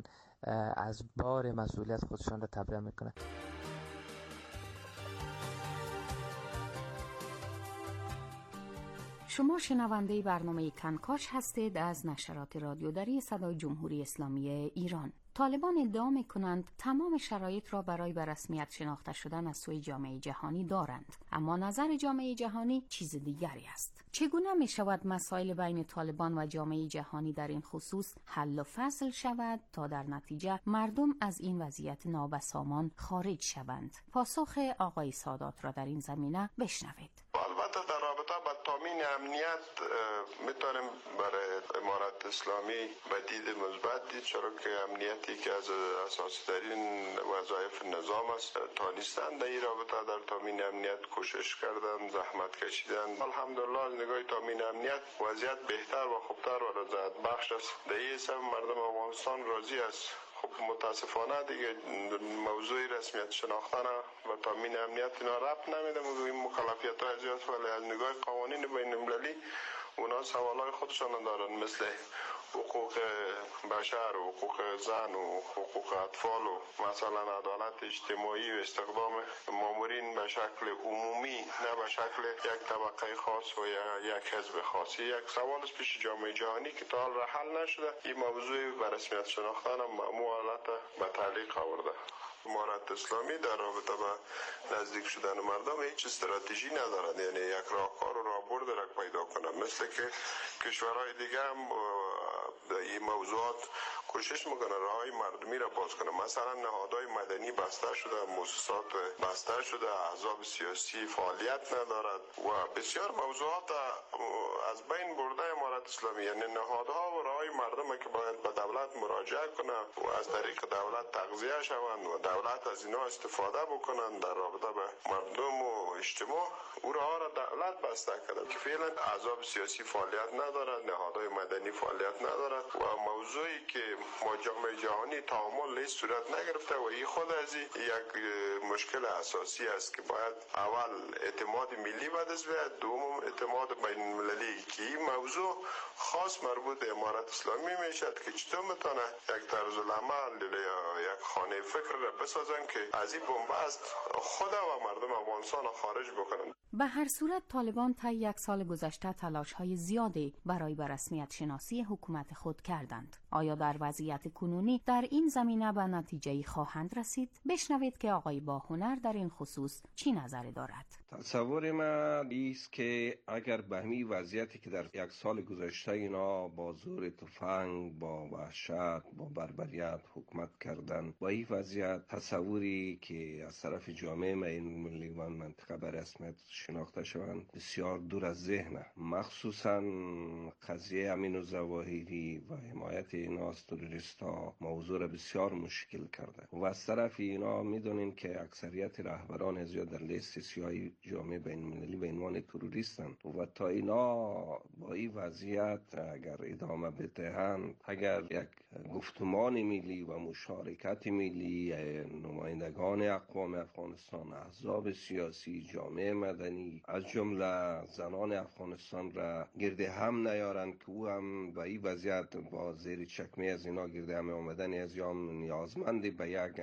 از بار مسئولیت خودشان را تبرئه میکنه. شما شنونده برنامه کنکاش هستید از نشرات رادیودری صدای جمهوری اسلامی ایران. طالبان ادعا می‌کنند تمام شرایط را برای به رسمیت شناخته شدن از سوی جامعه جهانی دارند، اما نظر جامعه جهانی چیز دیگری است. چگونه می‌شود مسائل بین طالبان و جامعه جهانی در این خصوص حل و فصل شود تا در نتیجه مردم از این وضعیت نابسامان خارج شوند؟ پاسخ آقای سادات را در این زمینه بشنوید. البته در رابطه با تامین امنیت میتونیم برای امارت اسلامی به دید مثبت دید، چرا که امنیتی که از اساسی ترین وظایف نظام است تانستن در این رابطه در تامین امنیت کوشش کردن، زحمت کشیدن. الحمدلله از نگاه تامین امنیت وضعیت بهتر و خوبتر و رضایت بخش است. در این سبب مردم افغانستان راضی است. خب متاسفانه دیگه موضوع رسمیت شناختن و تامین امنیت اینا ربط نمیده، این مکلفیت های زیاد، ولی از نگاه قوانین بین المللی اونا سوالای خودشان دارن، مثل حقوق بشر و حقوق زن و حقوق اطفال و مثلا عدالت اجتماعی و استخدام مامورین به شکل عمومی، نه به شکل یک طبقه خاص و یک حزب خاصی، یک سوال است پیش جامعه جهانی که تا حال حل نشده. این موضوع به رسمیت شناختن حالت به تعلیق آورده. امارت اسلامی در رابطه با نزدیک شدن مردم هیچ استراتژی ندارد، یعنی یک راهکار و راهبرد را پیدا کنند، مثل که کشورهای دیگه هم این موضوعات کوشش میکنه راههای مردمی را باز کنه. مثلا نهادهای مدنی بسته شده، مؤسسات بسته شده، احزاب سیاسی فعالیت ندارد و بسیار موضوعات از بین برده امارت اسلامی، یعنی نهادها و راههای مردم که باید به دولت مراجعه کنه و از طریق دولت تغذیه شوند و دولت از اینا استفاده بکنند در رابطه به مردم و اجتماع، او راه را دولت بسته کرده که فعلا احزاب سیاسی فعالیت ندارد، نهادهای مدنی فعالیت ندارد و موضوعی که ما جامعه جهانی تعامل لیست صورت نگرفته و این خود از یک مشکل اساسی است که باید اول اعتماد ملی به دست بیاید، دوم اعتماد بین المللی که این موضوع خاص مربوط به امارت اسلامی میشد که چطور میتونه یک طرز العمل یا یک خانه فکر را بسازن که از این بنبست خود و مردم افغانستان خارج بکنن. به هر صورت طالبان طی یک سال گذشته تلاش‌های زیادی برای به رسمیت شناسی حکومت خود کردند. آیا در وضعیت کنونی در این زمینه به نتیجه‌ای خواهند رسید؟ بشنوید که آقای باهنر در این خصوص چی نظر دارد. تصور من است که اگر به همین وضعیتی که در یک سال گذشته اینا با زور تفنگ، با وحشت، با بربریت حکومت کردن، با این وضعیت تصوری که از طرف جامعه ملی و منطقه به رسمیت شناخته شوند بسیار دور از ذهنه. مخصوصا قضیه امین الظواهری و حمایت اینا از تروریستا موضوع را بسیار مشکل کرده و از طرف اینا میدونین که اکثریت رهبران زیاد در لیست سیاهی جامعه بین المللی به عنوان تروریستن و تا اینا با این وضعیت اگر ادامه بدهند، اگر یک گفتمان ملی و مشارکت ملی نمایندگان اقوام افغانستان، احزاب سیاسی، جامعه مدنی از جمله زنان افغانستان را گرد هم نیارند که او هم به این وضعیت با زیر چکمه از اینا گرد هم آمدن از یام نیازمند به یک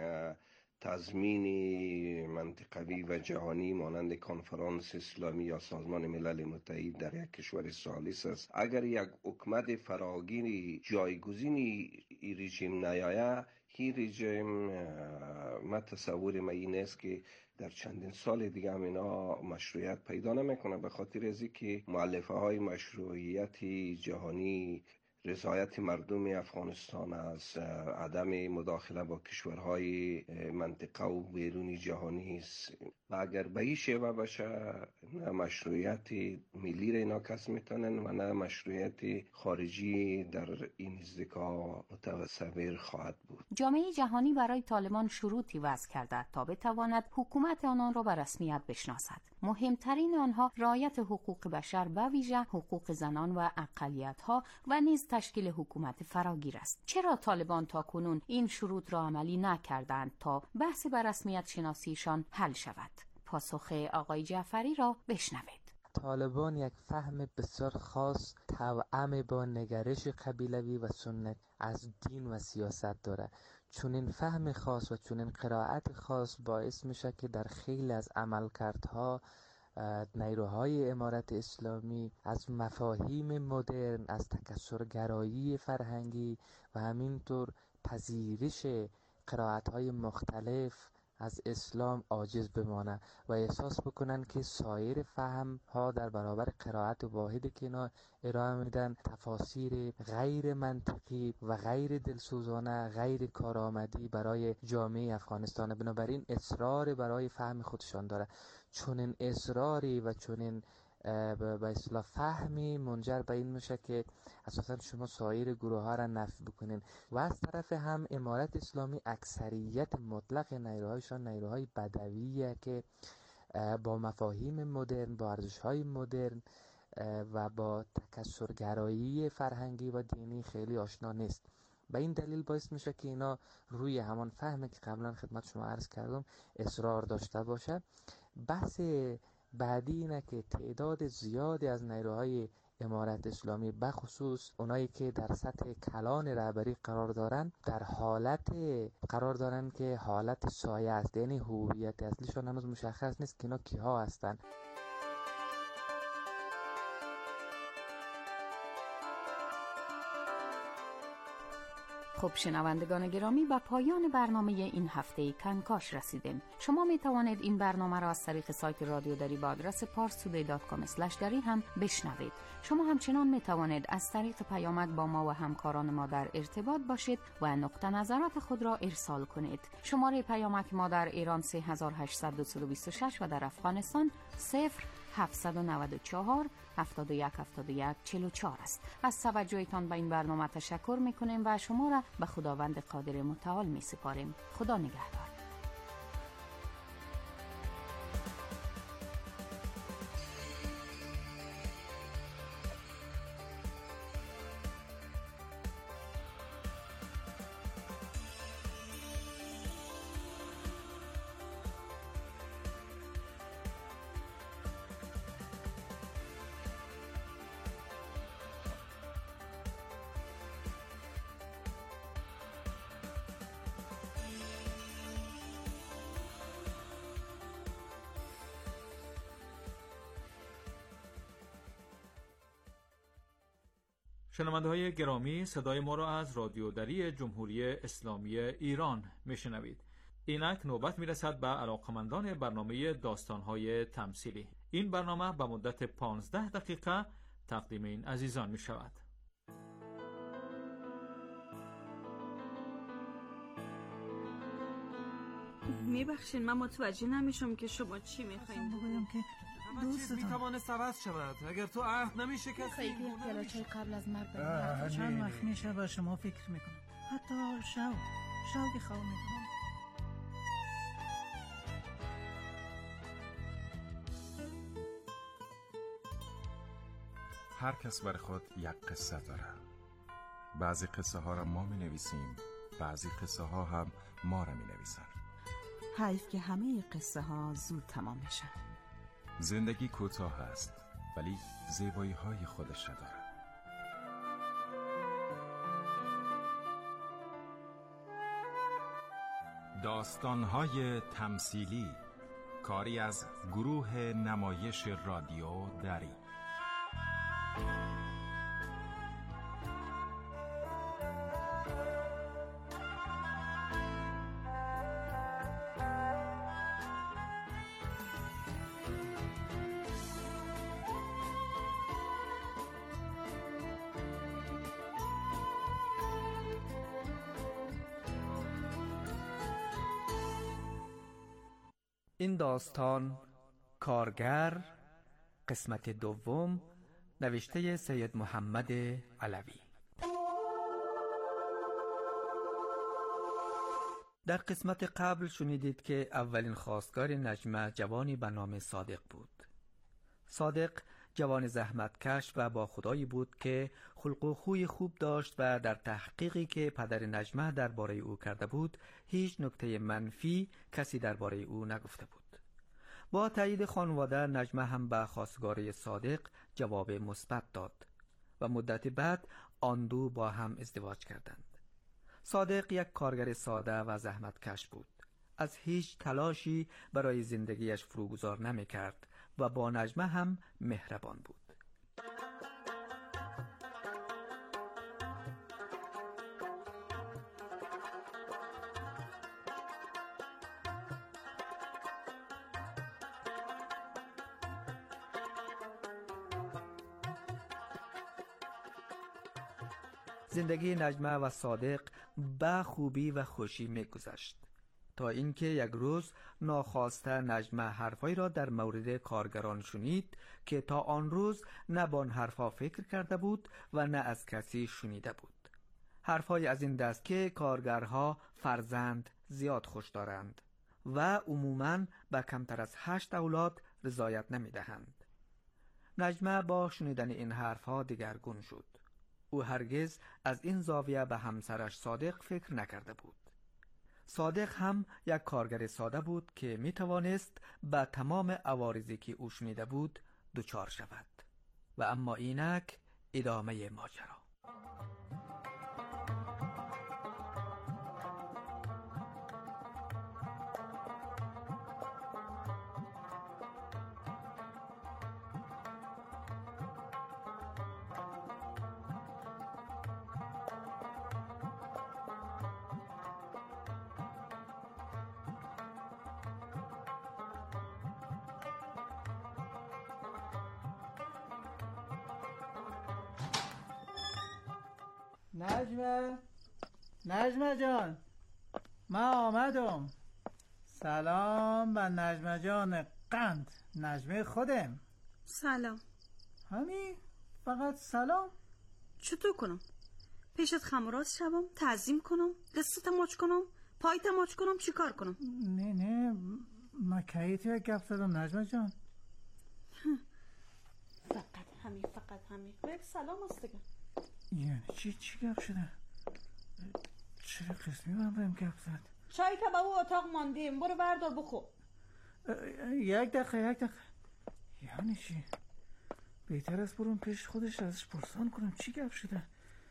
تضمین منطقوی و جهانی مانند کنفرانس اسلامی یا سازمان ملل متحد در یک کشور ثالث است. اگر یک حکومت فراگیر جایگزینی این رژیم نیاید، این رژیم ما تصور ما این است که در چندین سال دیگه هم اینا مشروعیت پیدا نمیکنه، به خاطر از اینکه مؤلفه های مشروعیت جهانی رضایت مردم افغانستان از عدم مداخله با کشورهای منطقه و بیرونی جهانی است و اگر به این شیوه باشه نه مشروعیت ملی را اینا کسب میتونن و نه مشروعیت خارجی در این نزدیکا متصور خواهد بود. جامعه جهانی برای طالبان شروطی وضع کرده تا بتواند حکومت آنان را به رسمیت بشناسد. مهمترین آنها رعایت حقوق بشر و ویژه حقوق زنان و اقلیت‌ها و نیز تشکیل حکومت فراگیر است. چرا طالبان تاکنون این شروط را عملی نکردند تا بحث به رسمیت شناسیشان حل شود؟ پاسخ آقای جعفری را بشنوید. طالبان یک فهم بسیار خاص توأم با نگرش قبیلوی و سنت از دین و سیاست داره. چون این فهم خاص و چون این قرائت خاص باعث میشه که در خیلی از عملکردها نیروهای امارت اسلامی از مفاهیم مدرن، از تکثرگرایی فرهنگی و همینطور پذیرش قرائت‌های مختلف از اسلام عاجز بمانه و احساس بکنن که سایر فهم ها در برابر قرائت واحدی که اینا ارائه میدن تفاسیر غیر منطقی و غیر دلسوزانه، غیر کارآمدی برای جامعه افغانستان. بنابراین اصرار برای فهم خودشان داره. چون این اصراری و چون این به اصطلاح فهمی منجر به این میشه که اساسا شما سایر گروه ها را نفی بکنین و از طرف هم امارت اسلامی اکثریت مطلق نیروهایشان نیروهای بدویه که با مفاهیم مدرن، با ارزش‌های مدرن و با تکثرگرایی فرهنگی و دینی خیلی آشنا نیست. به این دلیل باعث میشه که اینا روی همان فهمی که قبلا خدمت شما عرض کردم اصرار داشته باشه. بحث بعدی اینه که تعداد زیادی از نیروهای امارت اسلامی بخصوص اونایی که در سطح کلان رهبری قرار دارن در حالت قرار دارن که حالت سایه است، یعنی هویت اصلیشون هنوز مشخص نیست که اینا کیها هستن. خب شنوندگان گرامی، به پایان برنامه این هفته کنکاش رسیدیم. شما می توانید این برنامه را از طریق سایت رادیو دری با آدرس parstoday.com/dari هم بشنوید. شما همچنان می توانید از طریق پیامک با ما و همکاران ما در ارتباط باشید و نقطه نظرات خود را ارسال کنید. شماره پیامک ما در ایران 3800 و در افغانستان 0794 71 71 44 است. از توجهتان به این برنامه تشکر میکنیم و شما را به خداوند قادر متعال می سپاریم. خدا نگهدار. شنونده‌های گرامی، صدای ما را از رادیو دری جمهوری اسلامی ایران میشنوید. اینک نوبت میرسد به علاقمندان برنامه داستان‌های تمثیلی. این برنامه به مدت 15 دقیقه تقدیم این عزیزان می شود. میبخشین من متوجه نمیشم که شما چی میخواین. بگویم که دوستتان میتواند عوض شود اگر تو عهد نمیشه کسی. خیلی کلاچای قبل از مرگ چند وقت میشه با شما فکر میکنم، حتی شوق خواب میکنم. هر کس بر خود یک قصه داره. بعضی قصه ها را ما می نویسیم، بعضی قصه ها هم ما را می نویسن. حیف که همه قصه ها زود تمام میشن. زندگی کوتاه است ولی زیبایی های خودش را داره. داستان های تمثیلی، کاری از گروه نمایش رادیو دری. این داستان کارگر، قسمت دوم، نوشته سید محمد علوی. در قسمت قبل شنیدید که اولین خواستگار نجمه جوانی به نام صادق بود. صادق جوان زحمتکش و با خدایی بود که خلق و خوی خوب داشت و در تحقیقی که پدر نجمه درباره او کرده بود هیچ نکته منفی کسی درباره او نگفته بود. با تایید خانواده نجمه هم به خواستگاری صادق جواب مثبت داد و مدت بعد آن دو با هم ازدواج کردند. صادق یک کارگر ساده و زحمتکش بود. از هیچ تلاشی برای زندگیش فروگذار نمی کرد و با نجمه هم مهربان بود. زندگی نجمه و صادق به خوبی و خوشی می‌گذشت تا اینکه یک روز ناخواسته نجمه حرفایی را در مورد کارگران شنید که تا آن روز نه به آن حرفا فکر کرده بود و نه از کسی شنیده بود. حرفای از این دست که کارگرها فرزند زیاد خوش دارند و عموماً به کمتر از 8 اولاد رضایت نمی‌دهند. نجمه با شنیدن این حرفها دگرگون شد. او هرگز از این زاویه به همسرش صادق فکر نکرده بود. صادق هم یک کارگر ساده بود که می توانست به تمام عوارضی که او شنیده بود دچار شود و اما اینک ادامه ماجرا. نجمه جان، من آمدم. سلام به نجمه جان قند، نجمه خودم. سلام. همین؟ فقط سلام؟ چطور کنم؟ پیشت خمراز شوم؟ تعظیم کنم؟ دستت ماچ کنم؟ پایت ماچ کنم؟ چی کار کنم؟ نه من کهیتی گفت زدم نجمه جان. فقط همین یک سلام است دیگه. یعنی چی گفت شده؟ چرا قسمی من بهم گفت زد؟ چای تا با او اتاق ماندیم، برو بردار بخور. یک دقیقه. یعنی چی؟ بهتر است برون پیش خودش ازش پرسان کنم چی گفت شده.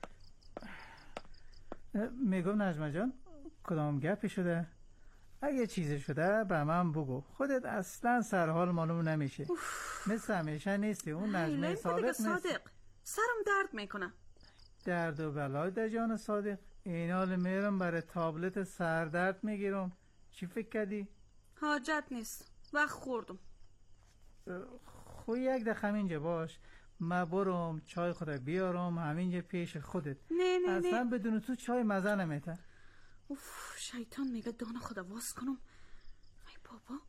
میگم نجمه جان کدام گپی شده؟ اگه چیزی شده به من بگو، خودت اصلا سرحال معلوم نمیشه. مثل همیشه نیستی اون نجمه صادق نیست. سرم درد میکنه. درد و بلای در جان صادق. این حال میرم برای تابلت سردرد میگیرم. چی فکر کردی؟ حاجت نیست، وقت خوردم. خو یک دقیقه همینجا باش، من برم چای خود بیارم همینجا پیش خودت. نه اصلا بدون تو چای مزه نمیته. شیطان میگه دانه خود واس کنم. ای بابا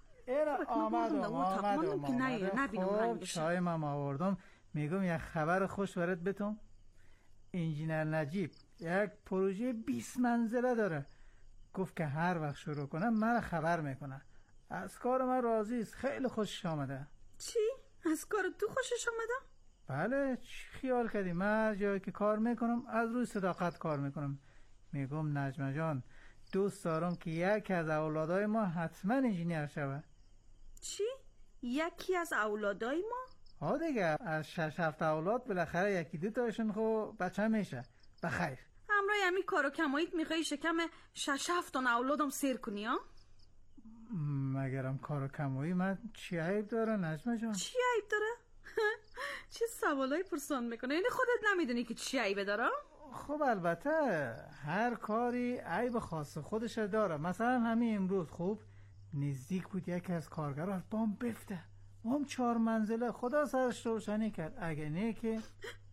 آمدم که نبینم رنگش. چای من آوردم. میگم یک خبر خوش برات بتم. انجینر نجیب یک پروژه 20 منزله داره. گفت که هر وقت شروع کنم من خبر میکنه. از کار من راضی است، خیلی خوشش آمده. چی؟ از کار تو خوشش آمده؟ بله، چی خیال کردی؟ من جایی که کار میکنم از روی صداقت کار میکنم. میگم نجمه جان دوست دارم که یکی از اولادای ما حتما انجینیر شوه. چی؟ یکی از اولادای ما؟ ها دیگه، از 6-7 اولاد بالاخره یکی دو تاشون خب بچه میشه. بخیر. همراه همی کار و کماییت میخوایی شکم 6-7 اولادم سیر کنی ها؟ مگرم کار و کمایی من چی عیب داره نجمه جان؟ چی عیب داره؟ چه سوالایی پرسان میکنه؟ یعنی خودت نمیدونی که چی عیبه داره؟ خب البته هر کاری عیب خاص خودش داره. مثلا همین امروز خوب نزدیک بود یکی از کارگرها از بام بفته. هم 4 منزله، خدا سرش روشنی کرد. اگه نه که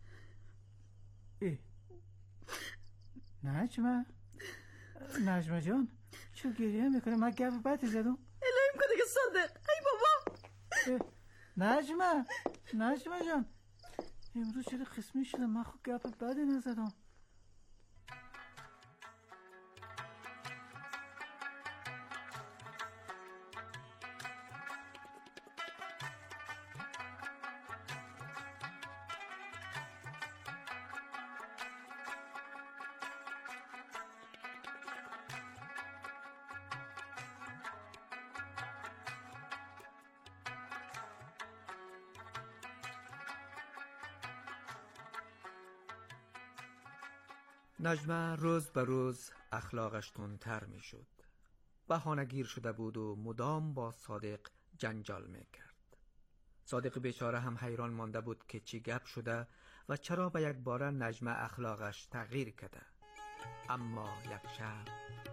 نجمه جان چون گریه میکنه؟ من گپ بدی زدم؟ الهی میکنه که صادق. ای بابا نجمه جان امروز چرا قسمی شده؟ من خود گپ بدی نزدم. نجمه روز به روز اخلاقش تندتر می شد. بهانه‌گیر شده بود و مدام با صادق جنجال می کرد. صادق بیچاره هم حیران مانده بود که چی گپ شده و چرا به یک باره نجمه اخلاقش تغییر کرده. اما یک شب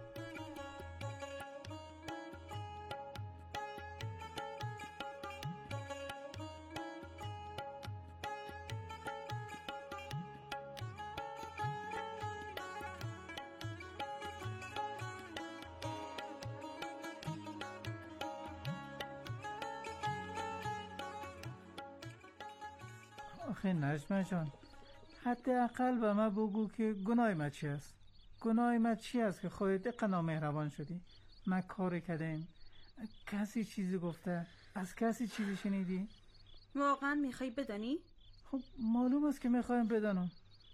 آخه نجمه جان حداقل به من بگو که گناه من چی است؟ گناه من چی است که خودت دقیقا نامهربان شدی؟ من کاری کردم؟ کسی چیزی گفته؟ از کسی چیزی شنیدی؟ واقعا میخوای بدانی؟ خب معلوم است که میخوایم بدانم.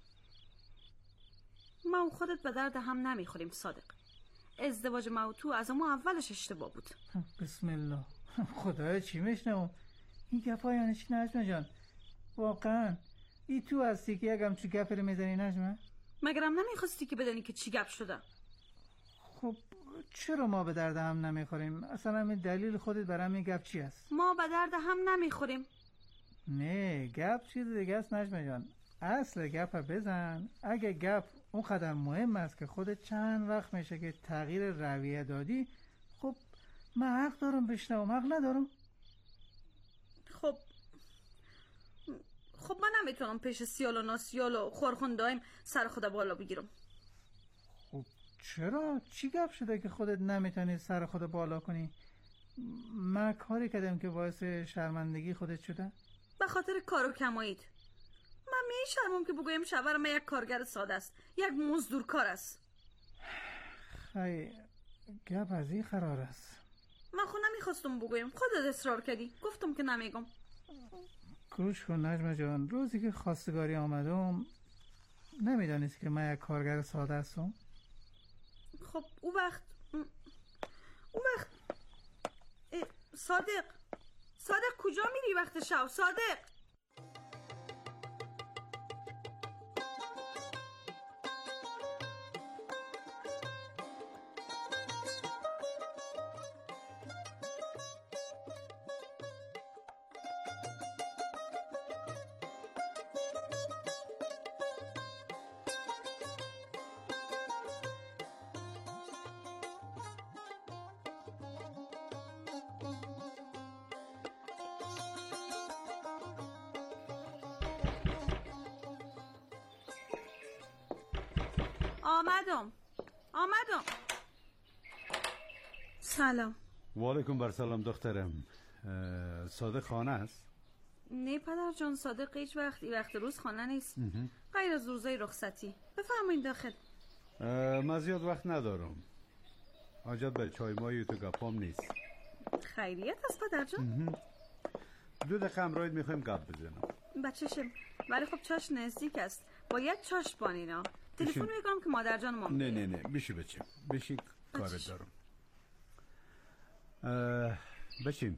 ما و خودت به درد هم نمیخوریم صادق. ازدواج ما و تو از ما اولش اشتباه بود. بسم الله. خدایا چی میشنم؟ این گپا یعنی چی نجمه جان؟ واقعا ای تو هستی که یکم چی گپ رو میزنی نجمه؟ مگرم نمیخواستی که بدانی که چی گپ شده؟ خب چرا ما به درد هم نمیخوریم؟ اصلا همین دلیل خودت برای همین گپ چی است؟ ما به درد هم نمیخوریم. نه گپ چیز دیگه است نجمه جان. اصل گپ بزن. اگه گپ اون قدر مهم است که خودت چند وقت میشه که تغییر رویه دادی، خب من حق دارم بشنوم، حق ندارم؟ خب من نمیتونم پیش سیال و ناسیال و خورخوندایم سر خود بالا بگیرم. خب چرا؟ چی گپ شده که خودت نمیتونی سر خود بالا کنی؟ من کاری کردم که باعث شرمندگی خودت شده؟ به خاطر کار و کمایید. من میشرمم که بگویم شوهرم یک کارگر ساده است، یک مزدور کار است. خیلی گپ از این قرار است. من خود نمیخواستم بگویم، خودت اصرار کردی، گفتم که نمیگم. گوش کن نجمه جان، روزی که خواستگاری آمدم نمیدانست که من یک کارگر ساده هستم؟ خب اون وقت صادق کجا میری وقت شب؟ صادق آمدم. سلام. و علیکم بر سلام دخترم. صادق خانه است؟ نه پدر جان، صادق هیچ وقت روز خانه نیست، غیر از روزای رخصتی. بفرمایید داخل. من زیاد وقت ندارم، حاجت به چای مایی تو گپام نیست. خیریت است پدر جان؟ 2 دقیقه همراهت میخوایم گپ بزنم. بچه‌شم، ولی خب چاش نزدیک است، باید چاش بانینا. تلفن میکنم که مادر جان ما نه بشی بچه، بشی کارت دارم. بشیم.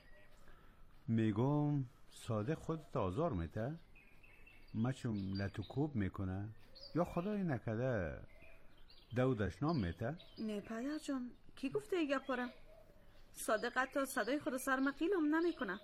میگم صادق خودت آزار میته؟ مچم لطوکوب میکنه یا خدای نکده دودش نام میته؟ نه پدر جان، کی گفته ای گپاره؟ صادق حتی صدای خود سرمقیلم نمیکنه.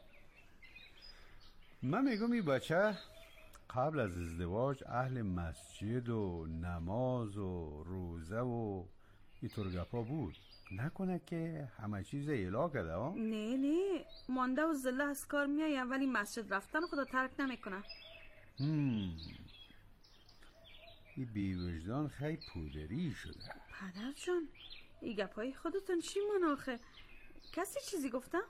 من میگم این بچه قبل از ازدواج اهل مسجد و نماز و روزه و اینطور گپا بود. نکنه که همه چیز اعلا کرده ها؟ نه مانده و زله از کار میایه، ولی مسجد رفتن خدا ترک نمیکنه. این بیوجدان خیلی پودری شده. پدر جان این گپای خودتون چی مناخه؟ کسی چیزی گفته؟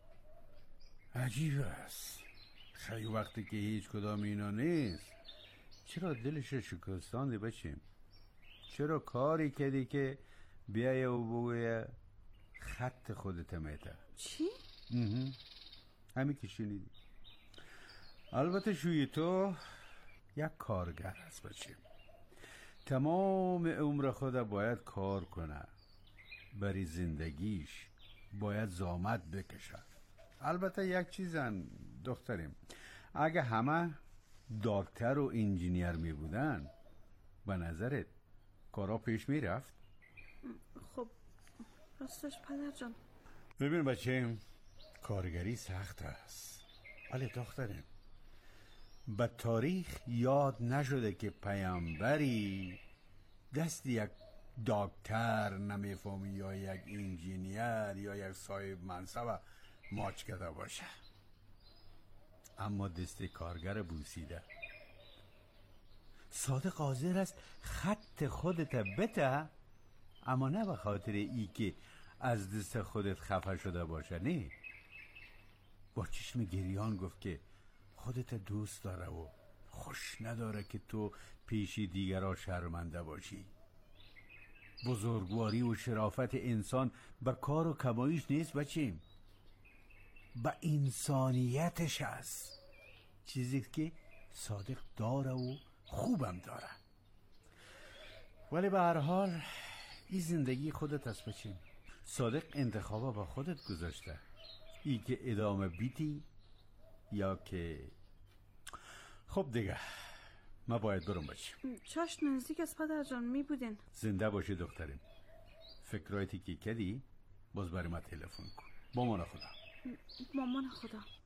عجیب است، خیلی وقتی که هیچ کدام اینا نیست. چرا دلش شکستانده بچیم؟ چرا کاری کردی که بیای و بگوی خط خودت میته؟ چی؟ همین که شنیدی. البته شوی تو یک کارگر هست بچیم، تمام عمر خود باید کار کنه، برای زندگیش باید زحمت بکشه. البته یک چیزن دختریم، اگه همه دکتر و انجینیر می بودن به نظرت کارا پیش می رفت؟ خب راستش پدر جان. ببین بچه، کارگری سخت است، ولی دختریم به تاریخ یاد نشده که پیامبری دست یک دکتر نمیفهمی یا یک انجینیر یا یک صاحب منصب ماچ کرده باشه، اما دست کارگر بوسیده. صادق حاضر است خط خودت بته، اما نه به خاطر ای که از دست خودت خفه شده باشه. نه، با چشم گریان گفت که خودت دوست داره و خوش نداره که تو پیشی دیگرها شرمنده باشی. بزرگواری و شرافت انسان بر کار و کمایش نیست بچیم، به انسانیتش است، چیزی که صادق داره و خوبم داره. ولی به هر حال این زندگی خودت است بچیم. صادق انتخابه با خودت گذاشته، ای که ادامه بیتی یا که خب دیگه ما باید برم بچیم. چاش نزدیک از پدر جان می بودین. زنده باشی دخترم. فکرایتی که کدی باز برای ما تلفن کن. مامان خدا. مامان خدا.